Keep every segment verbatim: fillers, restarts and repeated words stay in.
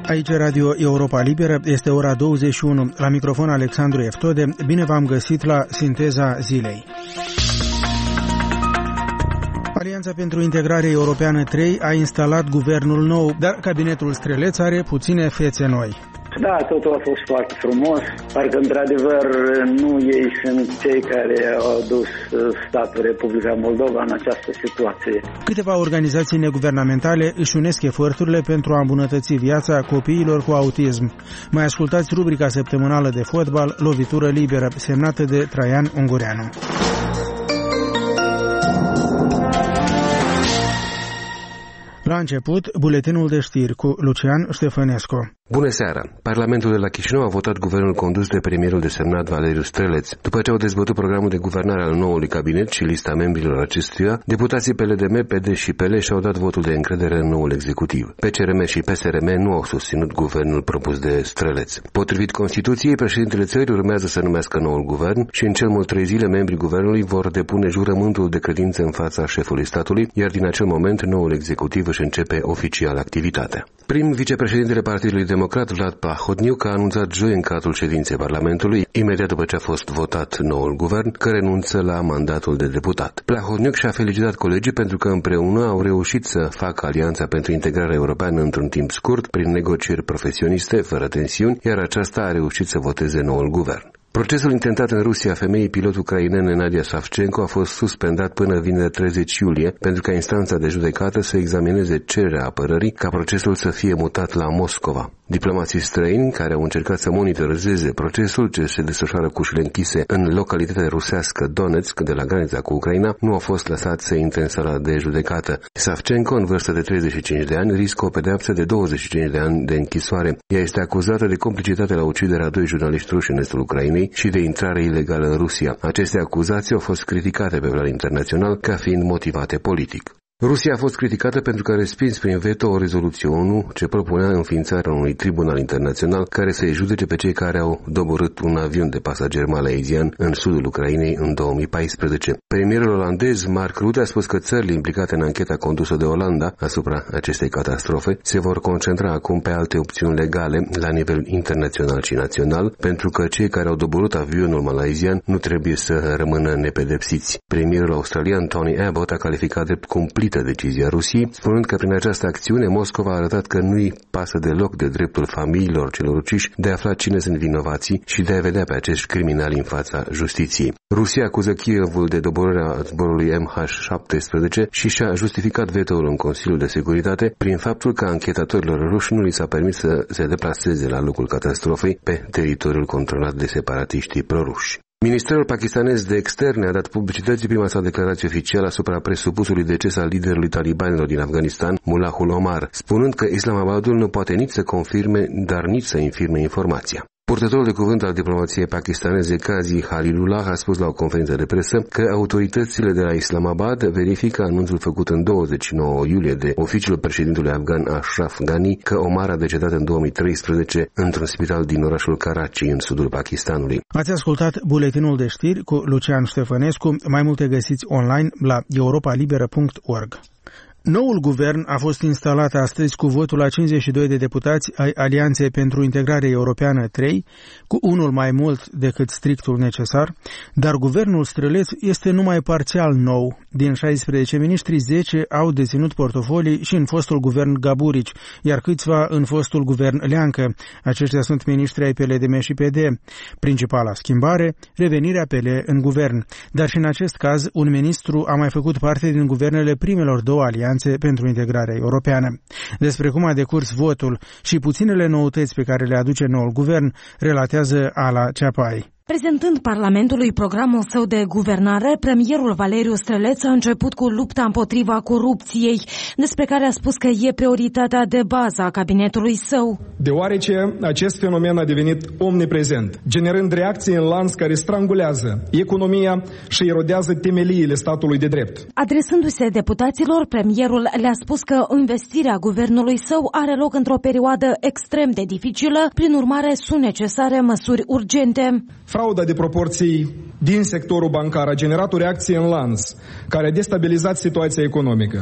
Aici Radio Europa Liberă, este ora douăzeci și unu. La microfon Alexandru Eftode. Bine v-am găsit la Sinteza Zilei. Alianța pentru Integrare Europeană trei a instalat guvernul nou, dar cabinetul Streleț are puține fețe noi. Da, totul a fost foarte frumos, parcă într-adevăr nu ei sunt cei care au dus statul Republica Moldova în această situație. Câteva organizații neguvernamentale își unesc eforturile pentru a îmbunătăți viața copiilor cu autism. Mai ascultați rubrica săptămânală de fotbal Lovitură Liberă, semnată de Traian Ungureanu. La început, buletinul de știri cu Lucian Ștefănescu. Bună seara! Parlamentul de la Chișinău a votat guvernul condus de premierul desemnat Valeriu Streleț. După ce au dezbătut programul de guvernare al noului cabinet și lista membrilor acestuia, deputații P L D M, P D și P L și-au dat votul de încredere în noul executiv. P C R M și P S R M nu au susținut guvernul propus de Streleț. Potrivit Constituției, președintele țării urmează să numească noul guvern și în cel mult trei zile membrii guvernului vor depune jurământul de credință în fața șefului statului, iar din acel moment noul executiv își începe oficial activitatea. Prim vicepreședintele Partidului Democrat Vlad Plahotniuc a anunțat joi în cadrul ședinței Parlamentului, imediat după ce a fost votat noul guvern, că renunță la mandatul de deputat. Plahotniuc și-a felicitat colegii pentru că împreună au reușit să facă Alianța pentru Integrare Europeană într-un timp scurt, prin negocieri profesioniste, fără tensiuni, iar aceasta a reușit să voteze noul guvern. Procesul intentat în Rusia a femeii pilot ucrainene Nadia Savchenko a fost suspendat până vineri treizeci iulie pentru ca instanța de judecată să examineze cererea apărării ca procesul să fie mutat la Moscova. Diplomații străini care au încercat să monitorizeze procesul ce se desfășoară cu ușile închise în localitatea rusească Donetsk de la granița cu Ucraina nu au fost lăsați să intre în sala de judecată. Savchenko, în vârstă de treizeci și cinci de ani, riscă o pedeapsă de douăzeci și cinci de ani de închisoare. Ea este acuzată de complicitate la uciderea a doi jurnaliști ruși în estul Ucrainei și de intrare ilegală în Rusia. Aceste acuzații au fost criticate pe plan internațional ca fiind motivate politic. Rusia a fost criticată pentru că a respins prin veto o rezoluție ONU ce propunea înființarea unui tribunal internațional care să-i judece pe cei care au doborât un avion de pasageri malaysian în sudul Ucrainei în două mii paisprezece. Premierul olandez Mark Rutte a spus că țările implicate în ancheta condusă de Olanda asupra acestei catastrofe se vor concentra acum pe alte opțiuni legale la nivel internațional și național, pentru că cei care au doborât avionul malaysian nu trebuie să rămână nepedepsiți. Premierul australian Tony Abbott a calificat drept cumplit decizia Rusiei, spunând că prin această acțiune Moscova a arătat că nu-i pasă deloc de dreptul familiilor celor uciși de a afla cine sunt vinovații și de a vedea pe acești criminali în fața justiției. Rusia acuză Kievul de doborârea zborului M H șaptesprezece și și-a justificat veto-ul în Consiliul de Securitate prin faptul că anchetatorilor ruși nu li s-a permis să se deplaseze la locul catastrofei pe teritoriul controlat de separatiștii proruși. Ministerul pakistanez de externe a dat publicității prima sa declarație oficială asupra presupusului deces al liderului talibanilor din Afganistan, Mullahul Omar, spunând că Islamabadul nu poate nici să confirme, dar nici să infirme informația. Purtătorul de cuvânt al diplomației pakistaneze Qazi Khalilullah a spus la o conferință de presă că autoritățile de la Islamabad verifică anunțul făcut în douăzeci și nouă iulie de oficiul președintelui afgan Ashraf Ghani că Omar a decedat în două mii treisprezece într-un spital din orașul Karachi în sudul Pakistanului. Ați ascultat buletinul de știri cu Lucian Ștefănescu. Mai multe găsiți online la europa liberă punct org. Noul guvern a fost instalat astăzi cu votul a cincizeci și doi de deputați ai Alianței pentru Integrare Europeană trei, cu unul mai mult decât strictul necesar, dar guvernul Streleț este numai parțial nou. Din șaisprezece miniștri, zece au deținut portofolii și în fostul guvern Gaburici, iar câțiva în fostul guvern Leancă. Aceștia sunt miniștri ai P L D M și P D. Principala schimbare, revenirea P L în guvern. Dar și în acest caz, un ministru a mai făcut parte din guvernele primelor două alianțe pentru Integrarea Europeană. Despre cum a decurs votul și puținele noutăți pe care le aduce noul guvern, relatează Ala Ceapai. Prezentând Parlamentului programul său de guvernare, premierul Valeriu Streleț a început cu lupta împotriva corupției, despre care a spus că e prioritatea de bază a cabinetului său. Deoarece acest fenomen a devenit omniprezent, generând reacții în lanț care strangulează economia și erodează temeliile statului de drept. Adresându-se deputaților, premierul le-a spus că investirea guvernului său are loc într-o perioadă extrem de dificilă, prin urmare sunt necesare măsuri urgente. Frauda de proporții din sectorul bancar a generat o reacție în lanț care a destabilizat situația economică.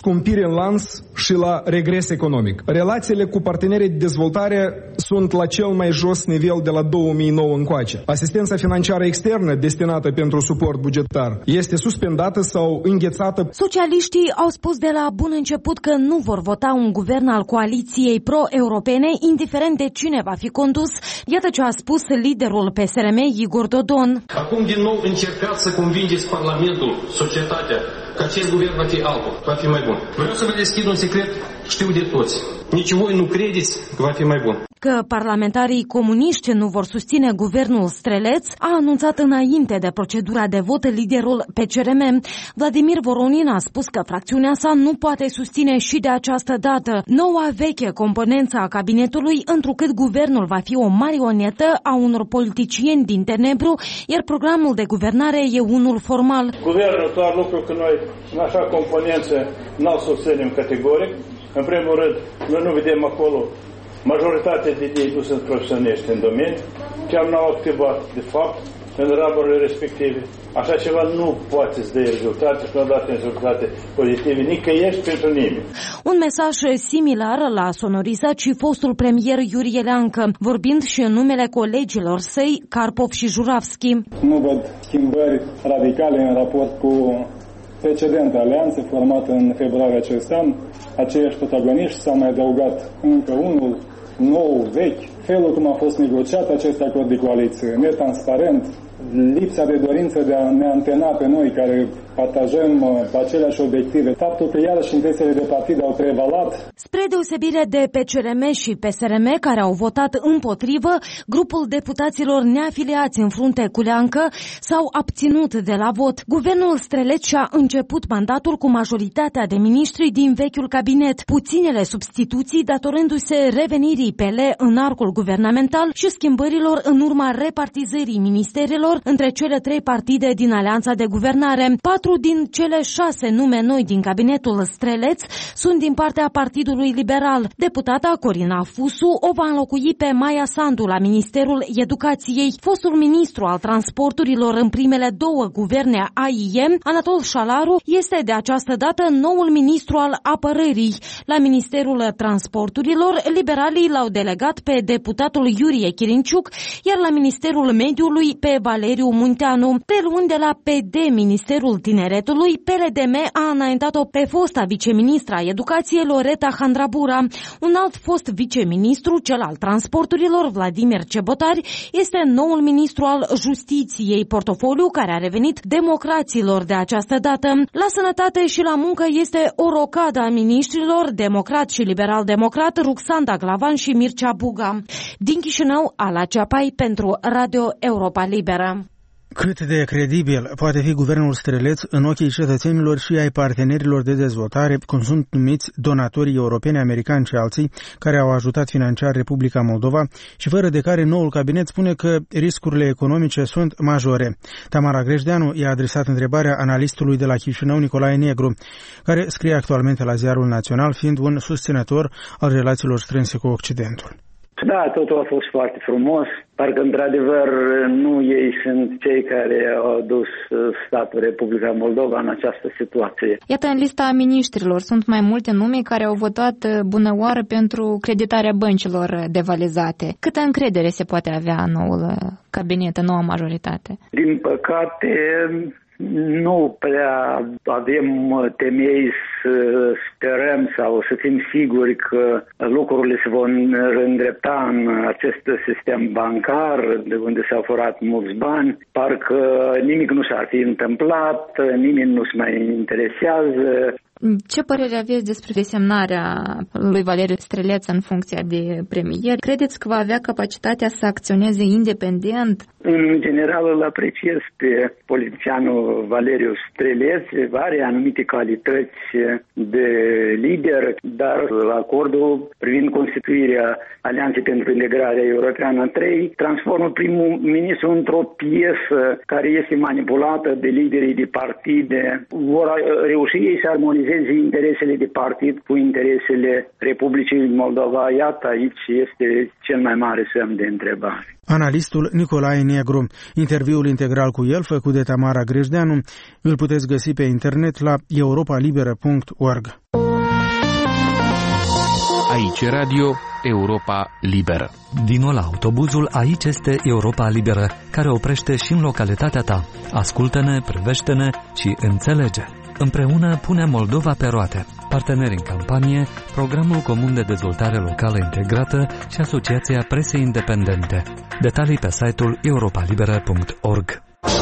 scumpire în lanț și la regres economic. Relațiile cu partenerii de dezvoltare sunt la cel mai jos nivel de la două mii nouă încoace. Asistența financiară externă destinată pentru suport bugetar este suspendată sau înghețată. Socialiștii au spus de la bun început că nu vor vota un guvern al coaliției pro-europene, indiferent de cine va fi condus. Iată ce a spus liderul P S R M, Igor Dodon. Acum din nou încercați să convingeți Parlamentul, societatea, că acest guvern va fi altul, va fi mai bun. Vreau să vă deschid un secret, știu de toți. Nici voi nu credeți că va fi mai bun. Că parlamentarii comuniști nu vor susține guvernul Streleț a anunțat înainte de procedura de vot liderul P C R M. Vladimir Voronin a spus că fracțiunea sa nu poate susține și de această dată noua veche componență a cabinetului, întrucât guvernul va fi o marionetă a unor politicieni din tenebru, iar programul de guvernare e unul formal. Guvernul, doar lucru că noi în așa componență n-o susținem categoric. În primul rând, noi nu vedem acolo majoritatea de ei nu sunt profesioniști în domeniu, chiar n-au activat de fapt în ramurile respective. Așa ceva nu poate să dea rezultate și nu a dat rezultate pozitive nicăieri pentru nimeni. Un mesaj similar l-a sonorizat și fostul premier Iurie Leancă, vorbind și în numele colegilor săi Karpov și Juravski. Nu văd schimbări radicale în raport cu precedentă alianță formată în februarie acest an. Aceiași protagoniști s-au mai adăugat încă unul nou, vechi. Felul cum a fost negociat acest acord de coaliție, netransparent, lipsa de dorință de a ne antena pe noi care partajăm aceleași obiective, faptul că iarăși interesele de partid au prevalat. Spre deosebire de P C R M și P S R M, care au votat împotrivă, grupul deputaților neafiliați în frunte cu Leancă s-au abținut de la vot. Guvernul Streleț și-a început mandatul cu majoritatea de miniștri din vechiul cabinet, puținele substituții datorându-se revenirii P L în arcul guvernamental și schimbărilor în urma repartizării ministerelor între cele trei partide din alianța de guvernare. Patru din cele șase nume noi din cabinetul Streleț sunt din partea Partidului Liberal. Deputata Corina Fusu o va înlocui pe Maia Sandu la Ministerul Educației. Fostul ministru al transporturilor în primele două guverne A I E, Anatol Șalaru, este de această dată noul ministru al apărării. La Ministerul Transporturilor, liberalii l-au delegat pe deputatul Iurie Chirinciuc, iar la Ministerul Mediului pe Valeriu Munteanu. Preluând de la P D Ministerul Tineretului, P L D M a înaintat-o pe fosta viceministra Educației Loreta Handrabura. Un alt fost viceministru, cel al transporturilor, Vladimir Cebotari, este noul ministru al Justiției, portofoliu care a revenit democraților de această dată. La sănătate și la muncă este o rocadă a miniștrilor, democrat și liberal-democrat, Ruxanda Glavan și Mircea Buga. Din Chișinău, Ala Ceapai pentru Radio Europa Liberă. Cât de credibil poate fi guvernul Streleț în ochii cetățenilor și ai partenerilor de dezvoltare, cum sunt numiți donatorii europeni, americani și alții, care au ajutat financiar Republica Moldova și fără de care noul cabinet spune că riscurile economice sunt majore. Tamara Grejdeanu i-a adresat întrebarea analistului de la Chișinău, Nicolae Negru, care scrie actualmente la Ziarul Național, fiind un susținător al relațiilor strânse cu Occidentul. Da, totul a fost foarte frumos. Parcă, într-adevăr, nu ei sunt cei care au dus statul Republica Moldova în această situație. Iată, în lista miniștrilor sunt mai multe nume care au votat bunăoară pentru creditarea băncilor devalizate. Câtă încredere se poate avea în noul cabinet, în noua majoritate? Din păcate, nu prea avem temei să sperăm sau să fim siguri că lucrurile se vor îndrepta în acest sistem bancar, de unde s-au furat mulți bani. Parcă nimic nu s-ar fi întâmplat, nimeni nu se mai interesează. Ce părere aveți despre desemnarea lui Valeriu Streleț în funcția de premier? Credeți că va avea capacitatea să acționeze independent? În general îl apreciez pe politicianul Valeriu Streleț, are anumite calități de lider, dar acordul privind constituirea Alianței pentru Integrarea Europeană trei transformă primul ministru într-o piesă care este manipulată de liderii de partide. Vor reuși ei să armonizeze interesele de partid cu interesele Republicii Moldova. Iată, aici este cel mai mare semn de întrebare. Analistul Nicolae Negru. Interviul integral cu el, făcut de Tamara Grejdeanu, îl puteți găsi pe internet la europa liberă punct org. Aici Radio Europa Liberă. Vino la autobuzul Aici este Europa Liberă, care oprește și în localitatea ta. Ascultă-ne, privește-ne și înțelege. Împreună punem Moldova pe roate. Parteneri în campanie, Programul Comun de Dezvoltare Locală Integrată și Asociația Presei Independente. Detalii pe site-ul europa liberă punct org.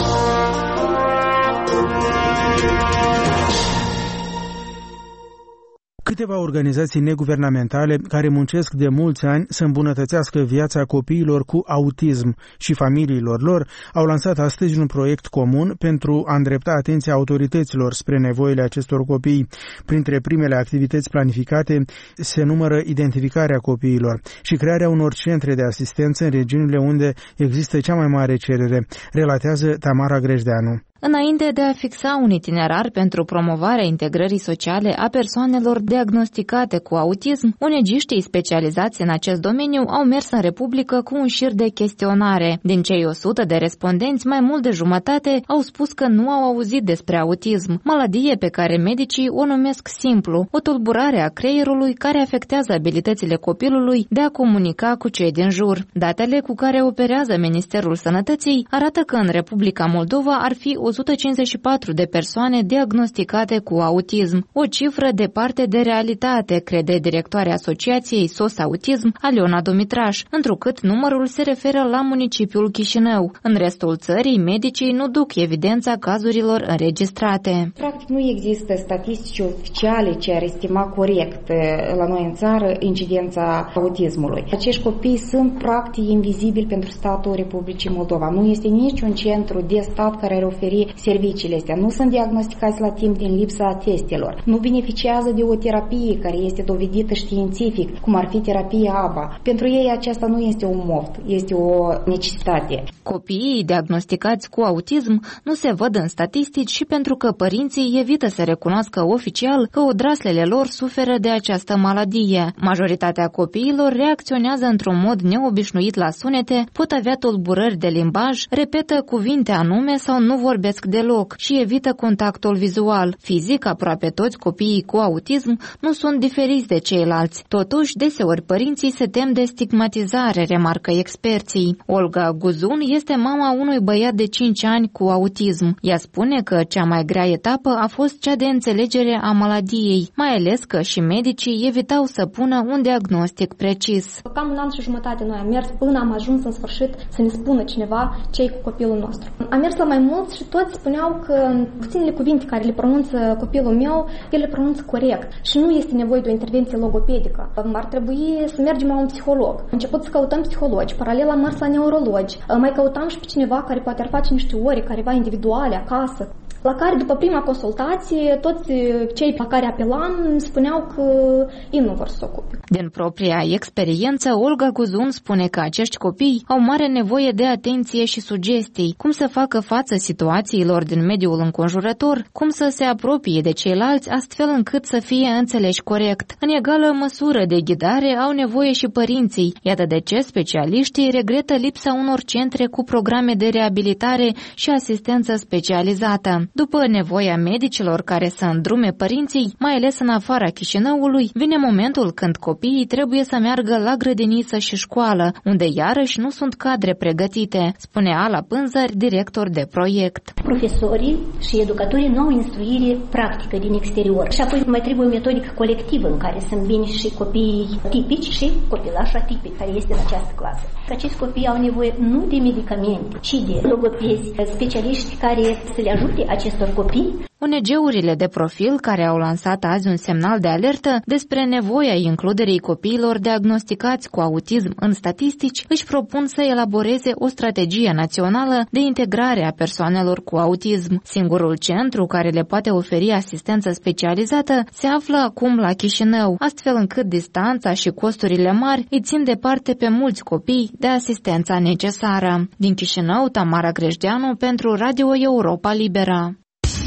Câteva organizații neguvernamentale care muncesc de mulți ani să îmbunătățească viața copiilor cu autism și familiilor lor au lansat astăzi un proiect comun pentru a îndrepta atenția autorităților spre nevoile acestor copii. Printre primele activități planificate se numără identificarea copiilor și crearea unor centre de asistență în regiunile unde există cea mai mare cerere, relatează Tamara Grejdeanu. Înainte de a fixa un itinerar pentru promovarea integrării sociale a persoanelor diagnosticate cu autism, unegiștii specializați în acest domeniu au mers în Republică cu un șir de chestionare. Din cei o sută de respondenți, mai mult de jumătate au spus că nu au auzit despre autism, maladie pe care medicii o numesc simplu, o tulburare a creierului care afectează abilitățile copilului de a comunica cu cei din jur. Datele cu care operează Ministerul Sănătății arată că în Republica Moldova ar fi o sută cincizeci și patru de persoane diagnosticate cu autism, o cifră departe de realitate, crede directoarea Asociației S O S Autism, Aliona Dumitraș, întrucât numărul se referă la municipiul Chișinău. În restul țării, medicii nu duc evidența cazurilor înregistrate. Practic nu există statistici oficiale ce ar estima corect la noi în țară incidența autismului. Acești copii sunt practic invizibili pentru statul Republicii Moldova. Nu este niciun centru de stat care ar oferi serviciile astea. Nu sunt diagnosticați la timp din lipsa testelor. Nu beneficiază de o terapie care este dovedită științific, cum ar fi terapia A B A. Pentru ei aceasta nu este un moft, este o necesitate. Copiii diagnosticați cu autism nu se văd în statistici și pentru că părinții evită să recunoască oficial că odraslele lor suferă de această maladie. Majoritatea copiilor reacționează într-un mod neobișnuit la sunete, pot avea tulburări de limbaj, repetă cuvinte anume sau nu vorbesc deloc și evită contactul vizual. Fizic, aproape toți copiii cu autism nu sunt diferiți de ceilalți. Totuși, deseori părinții se tem de stigmatizare, remarcă experții. Olga Guzun este mama unui băiat de cinci ani cu autism. Ea spune că cea mai grea etapă a fost cea de înțelegere a maladiei, mai ales că și medicii evitau să pună un diagnostic precis. Cam un an și jumătate noi am mers până am ajuns în sfârșit să ne spună cineva ce-i cu copilul nostru. Am mers la mai mulți și toți spuneau că puținele cuvinte care le pronunță copilul meu, el le pronunță corect și nu este nevoie de o intervenție logopedică. Ar trebui să mergem la un psiholog. Am început să căutăm psihologi, paralel am mers la neurologi. Mai căutam și pe cineva care poate ar face niște ore careva individuale acasă. La care, după prima consultație, toți cei la care apelam spuneau că ei nu vor să se ocupe. Din propria experiență, Olga Guzun spune că acești copii au mare nevoie de atenție și sugestii, cum să facă față situațiilor din mediul înconjurător, cum să se apropie de ceilalți, astfel încât să fie înțeleși corect. În egală măsură de ghidare au nevoie și părinții. Iată de ce specialiștii regretă lipsa unor centre cu programe de reabilitare și asistență specializată. După nevoia medicilor care să îndrume părinții, mai ales în afara Chișinăului, vine momentul când copiii trebuie să meargă la grădiniță și școală, unde iarăși nu sunt cadre pregătite, spune Ala Pânzări, director de proiect. Profesorii și educatorii nu au instruire practică din exterior. Și apoi mai trebuie o metodică colectivă în care sunt bine și copiii tipici și copilași atipici care este în această clasă. Acești copii au nevoie nu de medicamente, ci de logopezi, specialiști care să le ajute acestor copii. O N G-urile de profil care au lansat azi un semnal de alertă despre nevoia includerii copiilor diagnosticați cu autism în statistici își propun să elaboreze o strategie națională de integrare a persoanelor cu autism. Singurul centru care le poate oferi asistență specializată se află acum la Chișinău, astfel încât distanța și costurile mari îi țin departe pe mulți copii de asistența necesară. Din Chișinău, Tamara Grejdeanu pentru Radio Europa Liberă.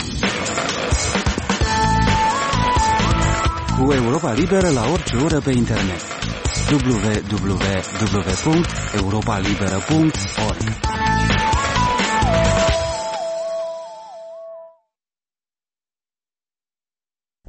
Cu Europa Liberă la orice oră pe internet. w w w punct europa liberă punct org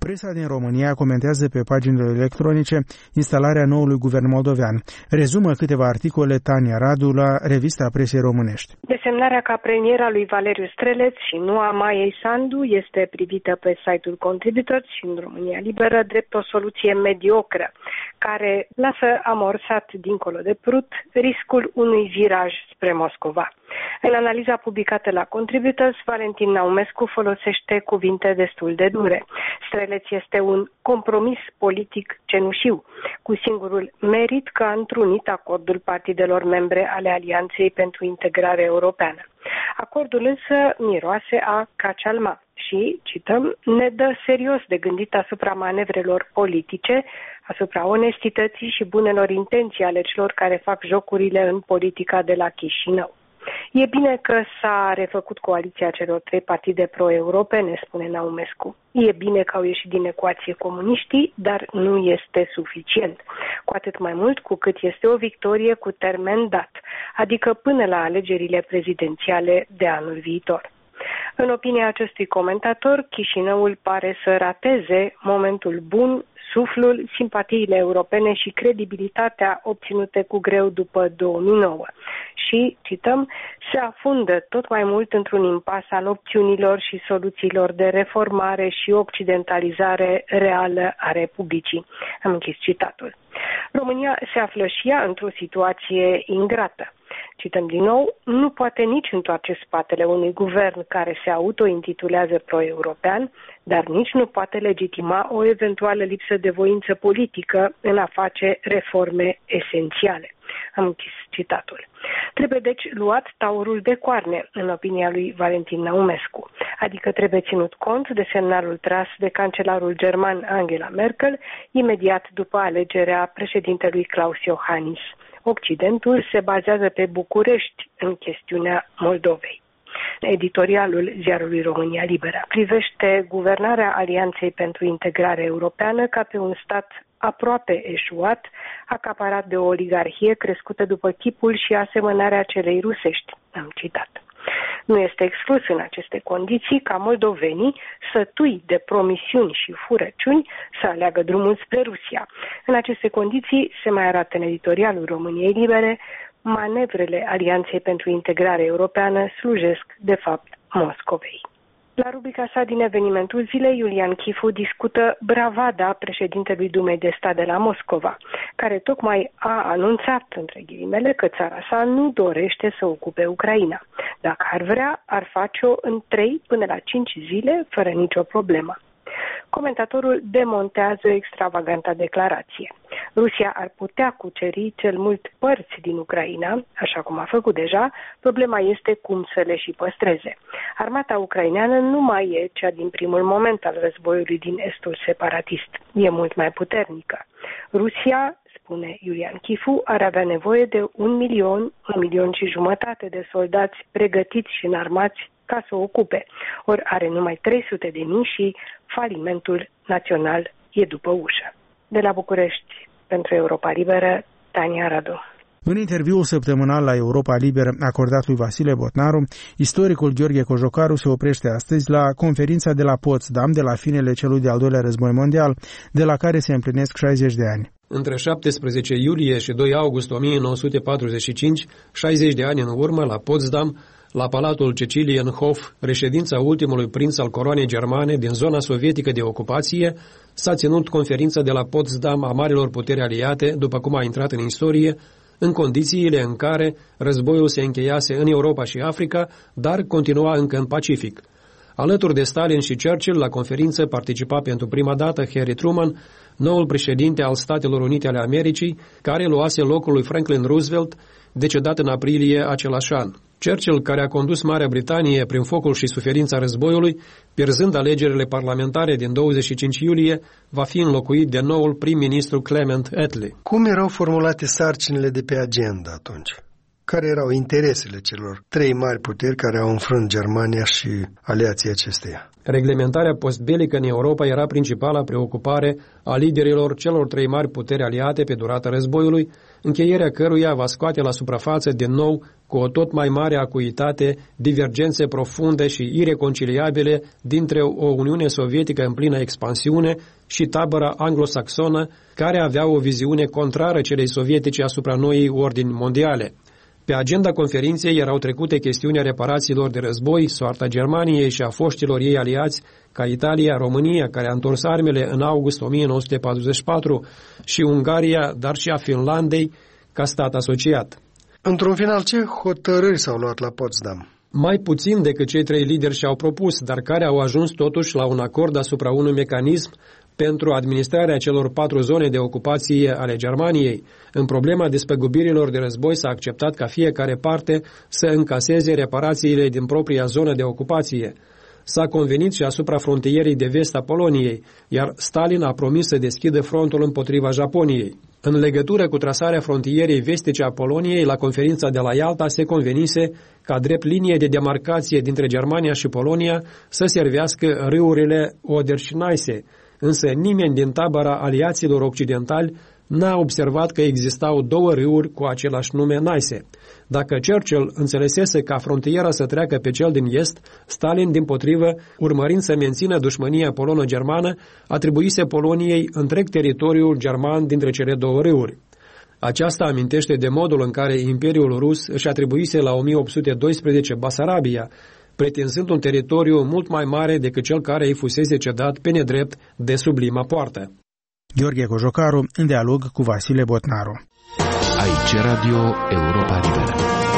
Presa din România comentează pe paginile electronice instalarea noului guvern moldovean. Rezumă câteva articole Tania Radu la Revista Presei Românești. Desemnarea ca premier a lui Valeriu Streleț și nu a Maiei Sandu este privită pe site-ul Contributors și în România Liberă drept o soluție mediocră, care lasă amorsat dincolo de Prut riscul unui viraj spre Moscova. În analiza publicată la Contributors, Valentin Naumescu folosește cuvinte destul de dure. Streleț este un compromis politic cenușiu, cu singurul merit că a întrunit acordul partidelor membre ale Alianței pentru Integrare Europeană. Acordul însă miroase a cacialma și, cităm, ne dă serios de gândit asupra manevrelor politice, asupra onestității și bunelor intenții ale celor care fac jocurile în politica de la Chișinău. E bine că s-a refăcut coaliția celor trei partide pro-europene, spune Naumescu. E bine că au ieșit din ecuație comuniștii, dar nu este suficient. Cu atât mai mult cu cât este o victorie cu termen dat, adică până la alegerile prezidențiale de anul viitor. În opinia acestui comentator, Chișinăul pare să rateze momentul bun, suflul, simpatiile europene și credibilitatea obținute cu greu după două mii nouă și, cităm, se afundă tot mai mult într-un impas al opțiunilor și soluțiilor de reformare și occidentalizare reală a Republicii. Am închis citatul. România se află și ea într-o situație ingrată. Cităm din nou, nu poate nici întoarce spatele unui guvern care se autointitulează pro-european, dar nici nu poate legitima o eventuală lipsă de voință politică în a face reforme esențiale. Am închis citatul. Trebuie deci luat taurul de coarne, în opinia lui Valentin Naumescu, adică trebuie ținut cont de semnalul tras de cancelarul german Angela Merkel imediat după alegerea președintelui Klaus Iohannis. Occidentul se bazează pe București în chestiunea Moldovei. Editorialul ziarului România Liberă privește guvernarea Alianței pentru Integrare Europeană ca pe un stat aproape eșuat, acaparat de o oligarhie crescută după chipul și asemănarea celei rusești. Am citat. Nu este exclus în aceste condiții ca moldovenii, sătui de promisiuni și furăciuni, să aleagă drumul spre Rusia. În aceste condiții, se mai arată în editorialul României Libere, manevrele Alianței pentru Integrare Europeană slujesc, de fapt, Moscovei. La rubrica sa din evenimentul zilei, Iulian Chifu discută bravada președintelui Dumei de Stat de la Moscova, care tocmai a anunțat, între ghilimele, că țara sa nu dorește să ocupe Ucraina. Dacă ar vrea, ar face-o în trei până la cinci zile, fără nicio problemă. Comentatorul demontează extravaganta declarație. Rusia ar putea cuceri cel mult părți din Ucraina, așa cum a făcut deja, problema este cum să le și păstreze. Armata ucraineană nu mai e cea din primul moment al războiului din estul separatist. E mult mai puternică. Rusia, spune Iulian Chifu, ar avea nevoie de un milion, un milion și jumătate de soldați pregătiți și înarmați ca să o ocupe. Ori are numai trei sute de mii și falimentul național e după ușă. De la București, pentru Europa Liberă, Tania Radu. În interviul săptămânal la Europa Liberă acordat lui Vasile Botnaru, istoricul Gheorghe Cojocaru se oprește astăzi la conferința de la Potsdam de la finele celui de-al doilea război mondial, de la care se împlinesc șaizeci de ani. Între șaptesprezece iulie și doi august o mie nouă sute patruzeci și cinci, șaizeci de ani în urmă, la Potsdam, la Palatul Cecilienhof, reședința ultimului prinț al coroanei germane din zona sovietică de ocupație, s-a ținut conferința de la Potsdam a marilor puteri aliate, după cum a intrat în istorie, în condițiile în care războiul se încheiase în Europa și Africa, dar continua încă în Pacific. Alături de Stalin și Churchill, la conferință participa pentru prima dată Harry Truman, noul președinte al Statelor Unite ale Americii, care luase locul lui Franklin Roosevelt, decedat în aprilie același an. Churchill, care a condus Marea Britanie prin focul și suferința războiului, pierzând alegerile parlamentare din douăzeci și cinci iulie, va fi înlocuit de noul prim-ministru Clement Attlee. Cum erau formulate sarcinile de pe agenda atunci? care erau interesele celor trei mari puteri care au înfrânt Germania și aliații acesteia. Reglementarea postbelică în Europa era principala preocupare a liderilor celor trei mari puteri aliate pe durata războiului, încheierea căruia va scoate la suprafață din nou, cu o tot mai mare acuitate, divergențe profunde și ireconciliabile dintre o Uniune Sovietică în plină expansiune și tabăra anglosaxonă, care avea o viziune contrară celei sovietice asupra noii ordini mondiale. Pe agenda conferinței erau trecute chestiunea reparațiilor de război, soarta Germaniei și a foștilor ei aliați, ca Italia, România, care a întors armele în august o mie nouă sute patruzeci și patru, și Ungaria, dar și a Finlandei, ca stat asociat. Într-un final, ce hotărâri s-au luat la Potsdam? Mai puțin decât cei trei lideri și-au propus, dar care au ajuns totuși la un acord asupra unui mecanism pentru administrarea celor patru zone de ocupație ale Germaniei. În problema despăgubirilor de război s-a acceptat ca fiecare parte să încaseze reparațiile din propria zonă de ocupație. S-a convenit și asupra frontierei de vest a Poloniei, iar Stalin a promis să deschidă frontul împotriva Japoniei. În legătură cu trasarea frontierei vestice a Poloniei, la conferința de la Ialta se convenise ca drept linie de demarcație dintre Germania și Polonia să servească râurile Oder și Neisse, însă nimeni din tabăra aliaților occidentali n-a observat că existau două râuri cu același nume Neisse. Dacă Churchill înțelesese ca frontiera să treacă pe cel din est, Stalin, dimpotrivă, urmărind să mențină dușmânia polono-germană, atribuise Poloniei întreg teritoriul german dintre cele două râuri. Aceasta amintește de modul în care Imperiul Rus își atribuise la o mie opt sute doisprezece Basarabia, pretinzând un teritoriu mult mai mare decât cel care îi fusese cedat pe nedrept de sublima poartă. Gheorghe Cojocaru, în dialog cu Vasile Botnaru. Aici Radio Europa Liberă.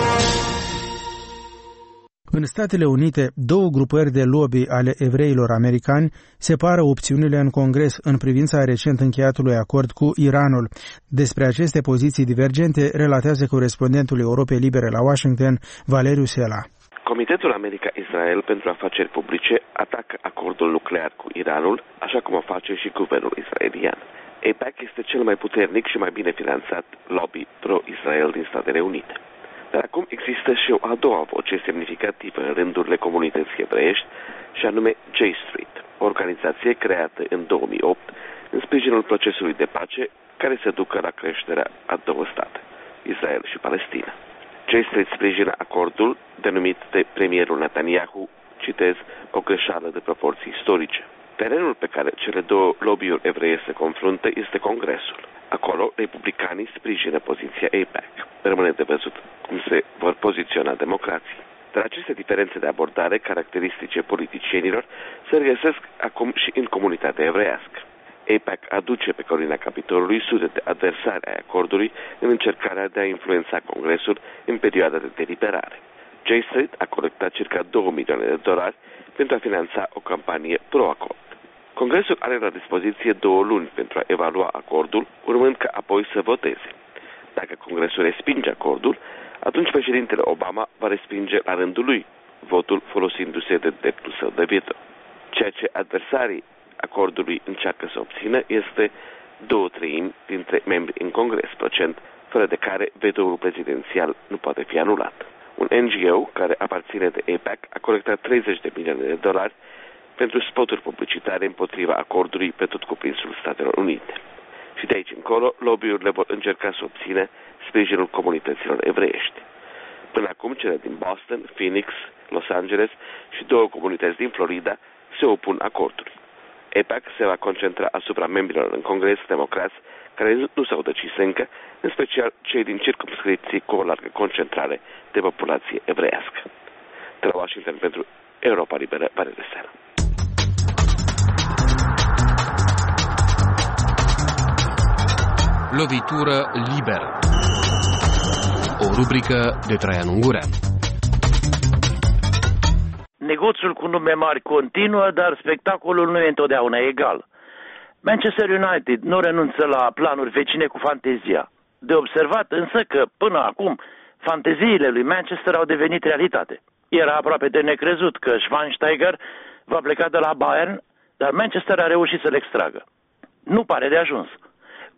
În Statele Unite, două grupări de lobby ale evreilor americani separă opțiunile în Congres în privința recent încheiatului acord cu Iranul. Despre aceste poziții divergente relatează corespondentul Europei Libere la Washington, Valeriu Sela. Comitetul America-Israel pentru Afaceri Publice atacă acordul nuclear cu Iranul, așa cum o face și guvernul israelian. A PAC este cel mai puternic și mai bine finanțat lobby pro-Israel din Statele Unite. Dar acum există și o a doua voce semnificativă în rândurile comunității evreiești, și anume J Street, o organizație creată în două mii opt în sprijinul procesului de pace care se ducă la creșterea a două state, Israel și Palestina. J Street sprijină acordul denumit de premierul Netanyahu, citez, o greșeală de proporții istorice. Terenul pe care cele două lobby-uri evreie se confruntă este Congresul. Acolo, republicanii sprijină poziția A PAC. Rămâne de văzut cum se vor poziționa democrații. Dar aceste diferențe de abordare caracteristice politicienilor se regăsesc acum și în comunitatea evreiască. A PAC aduce pe colina Capitolului sute de adversari ai acordului în încercarea de a influența Congresul în perioada de deliberare. J Street a colectat circa două milioane de dolari pentru a finanța o campanie pro-acord. Congresul are la dispoziție două luni pentru a evalua acordul, urmând ca apoi să voteze. Dacă Congresul respinge acordul, atunci președintele Obama va respinge la rândul lui votul folosindu-se de dreptul său de veto. Ceea ce adversarii acordului încearcă să obțină este două treimi dintre membri în Congres, procent fără de care vetoul prezidențial nu poate fi anulat. Un N G O care aparține de A PAC a colectat treizeci de milioane de dolari pentru spoturi publicitare împotriva acordului pe tot cuprinsul Statelor Unite. Și de aici încolo, lobby-urile vor încerca să obțină sprijinul comunităților evreiești. Până acum, cele din Boston, Phoenix, Los Angeles și două comunități din Florida se opun acordului. A PAC se va concentra asupra membrilor în Congres democrați care nu s-au decis încă, în special cei din circumscripții cu o largă concentrare de populație evreiască. De la Washington pentru Europa Liberă, Valeriu Sela. Lovitură liberă. O rubrică de Traian Ungurean. Negoțul cu nume mari continuă, dar spectacolul nu e întotdeauna egal. Manchester United nu renunță la planuri vecine cu fantezia. De observat însă că, până acum, fanteziile lui Manchester au devenit realitate. Era aproape de necrezut că Schweinsteiger va pleca de la Bayern, dar Manchester a reușit să-l extragă. Nu pare de ajuns.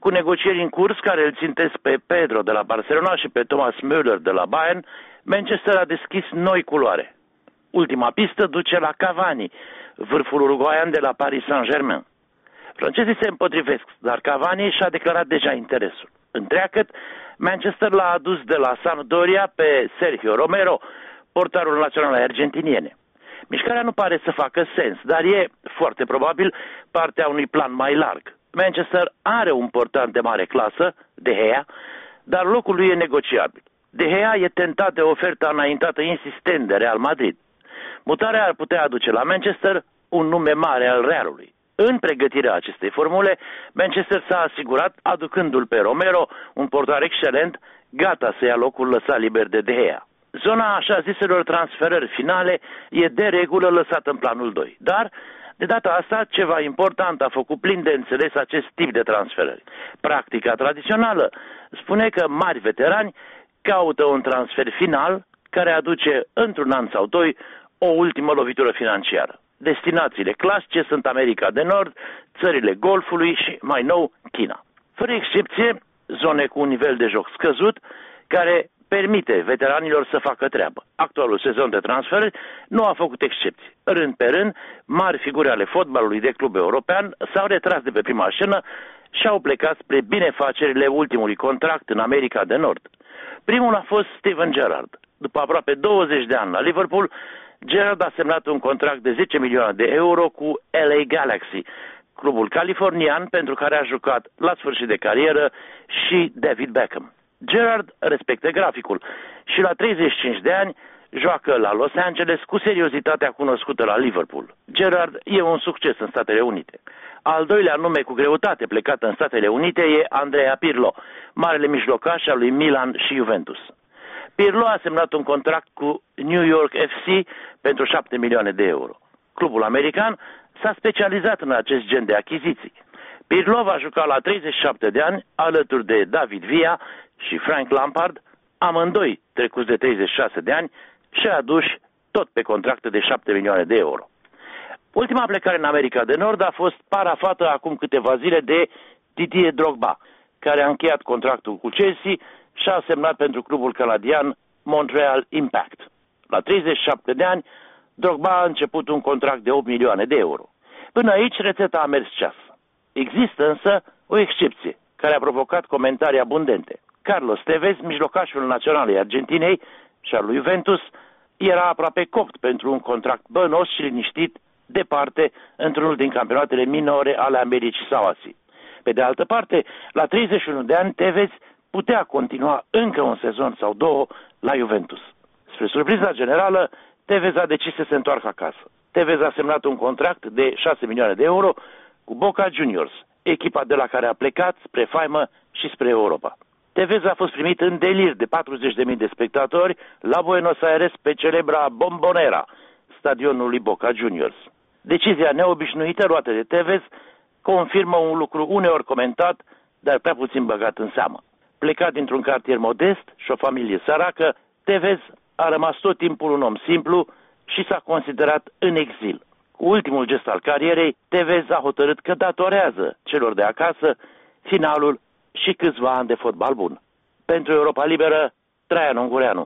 cu negocieri în curs care îl țintesc pe Pedro de la Barcelona și pe Thomas Müller de la Bayern, Manchester a deschis noi culoare. Ultima pistă duce la Cavani, vârful uruguaian de la Paris Saint-Germain. Francezii se împotrivesc, dar Cavani și-a declarat deja interesul. Întreagăt, Manchester l-a adus de la Sampdoria pe Sergio Romero, portarul național al argentiniene. Mișcarea nu pare să facă sens, dar e foarte probabil partea unui plan mai larg. Manchester are un portar de mare clasă, De Gea, dar locul lui e negociabil. De Gea e tentat de oferta înaintată insistent de Real Madrid. Mutarea ar putea aduce la Manchester un nume mare al Realului. În pregătirea acestei formule, Manchester s-a asigurat aducându-l pe Romero, un portar excelent, gata să ia locul lăsat liber de De Gea. Zona așa ziselor transferări finale e de regulă lăsată în planul doi, dar de data asta ceva important a făcut plin de înțeles acest tip de transferări. Practica tradițională spune că mari veterani caută un transfer final care aduce într-un an sau doi o ultimă lovitură financiară. Destinațiile clasice sunt America de Nord, țările Golfului și, mai nou, China. Fără excepție, zone cu un nivel de joc scăzut, care permite veteranilor să facă treabă. Actualul sezon de transferuri nu a făcut excepții. Rând pe rând, mari figuri ale fotbalului de club european s-au retras de pe prima scenă și au plecat spre binefacerile ultimului contract în America de Nord. Primul a fost Steven Gerrard. După aproape douăzeci de ani la Liverpool, Gerrard a semnat un contract de zece milioane de euro cu L A Galaxy, clubul californian pentru care a jucat la sfârșit de carieră și David Beckham. Gerrard respectă graficul și la treizeci și cinci de ani joacă la Los Angeles cu seriozitatea cunoscută la Liverpool. Gerrard e un succes în Statele Unite. Al doilea nume cu greutate plecat în Statele Unite e Andrea Pirlo, marele mijlocaș al lui Milan și Juventus. Pirlo a semnat un contract cu New York F C pentru șapte milioane de euro. Clubul american s-a specializat în acest gen de achiziții. Pirlo va juca la treizeci și șapte de ani alături de David Villa și Frank Lampard, amândoi trecuți de treizeci și șase de ani și aduși tot pe contracte de șapte milioane de euro. Ultima plecare în America de Nord a fost parafată acum câteva zile de Didier Drogba, care a încheiat contractul cu Chelsea și a semnat pentru clubul canadian Montreal Impact. La treizeci și șapte de ani, Drogba a început un contract de opt milioane de euro. Până aici, rețeta a mers ceas. Există însă o excepție, care a provocat comentarii abundente. Carlos Tevez, mijlocașul național al Argentinei și al lui Juventus, era aproape copt pentru un contract bănos și liniștit departe într-unul din campionatele minore ale Americii sau Asiei. Pe de altă parte, la treizeci și unu de ani, Tevez putea continua încă un sezon sau două la Juventus. Spre surpriza generală, Tevez a decis să se întoarcă acasă. Tevez a semnat un contract de șase milioane de euro cu Boca Juniors, echipa de la care a plecat spre faimă și spre Europa. Tevez a fost primit în delir de patruzeci de mii de spectatori la Buenos Aires pe celebra Bombonera, stadionul lui Boca Juniors. Decizia neobișnuită luată de Tevez confirmă un lucru uneori comentat, dar prea puțin băgat în seamă. Plecat dintr-un cartier modest și o familie săracă, Tevez a rămas tot timpul un om simplu și s-a considerat în exil. Cu ultimul gest al carierei, Tevez a hotărât că datorează celor de acasă finalul și câțiva ani de fotbal bun. Pentru Europa Liberă, Traian Ungureanu.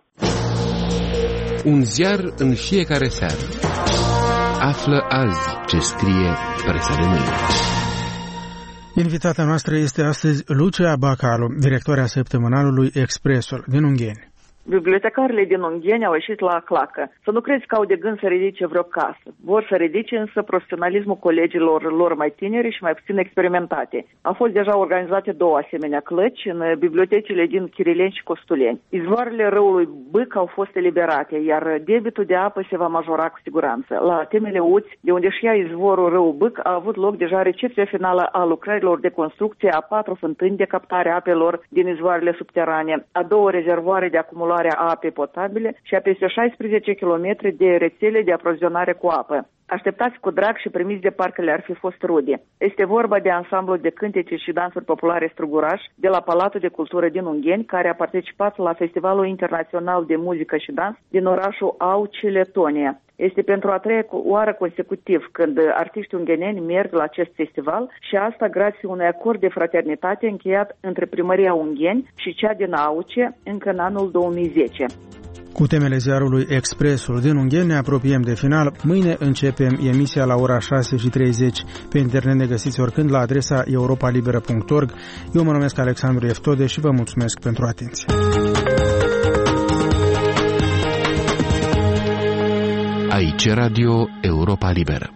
Un ziar în fiecare seară. Află azi ce scrie presa de mâine. Invitata noastră este astăzi Lucia Bacalu, directoarea săptămânalului Expresul din Ungheni. Bibliotecarele din Ungheni au ieșit la clacă. Să nu crezi că au de gând să ridice vreo casă. Vor să ridice însă profesionalismul colegilor lor mai tineri și mai puțin experimentate. Au fost deja organizate două asemenea clăci în bibliotecile din Chirileni și Costuleni. Izvoarele râului Bâc au fost eliberate, iar debitul de apă se va majora cu siguranță. La Temele Uți, de unde șia izvorul râul Bâc, a avut loc deja recepția finală a lucrărilor de construcție a patru fântâni de captare a apelor din izvoarele subterane, a două rezervoare de acumulare a apei potabile și a peste șaisprezece kilometri de rețele de aprovizionare cu apă. Așteptați cu drag și primiți de parcă le-ar fi fost rude. Este vorba de ansamblul de cântece și dansuri populare Struguraș de la Palatul de Cultură din Ungheni, care a participat la Festivalul Internațional de Muzică și Dans din orașul Auci, Letonia. Este pentru a treia oară consecutiv când artiștii ungheneni merg la acest festival și asta grație unui acord de fraternitate încheiat între Primăria Ungheni și cea din Auce încă în anul două mii zece. Cu temele ziarului Expresul din Ungheni ne apropiem de final. Mâine începem emisia la ora șase și treizeci. Pe internet ne găsiți oricând la adresa europa liberă punct org. Eu mă numesc Alexandru Eftode și vă mulțumesc pentru atenție. Aici Radio Europa Liberă.